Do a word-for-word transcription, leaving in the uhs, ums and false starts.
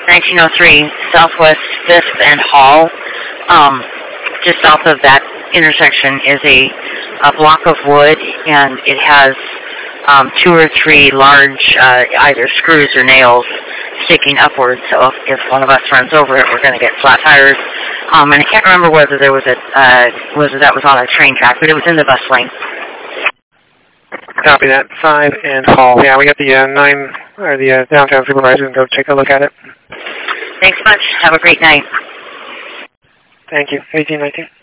nineteen oh three, Southwest fifth and Hall. Um, just south of that intersection is a, a block of wood, and it has um, two or three large uh, either screws or nails sticking upwards. So if, if one of us runs over it, we're going to get flat tires. Um, and I can't remember whether there was a uh, whether that was on a train track, but it was in the bus lane. Copy that. Five and Hall. Yeah, we got the uh, nine or the uh, downtown supervisor and go take a look at it. Thanks much. Have a great night. Thank you. eighteen nineteen.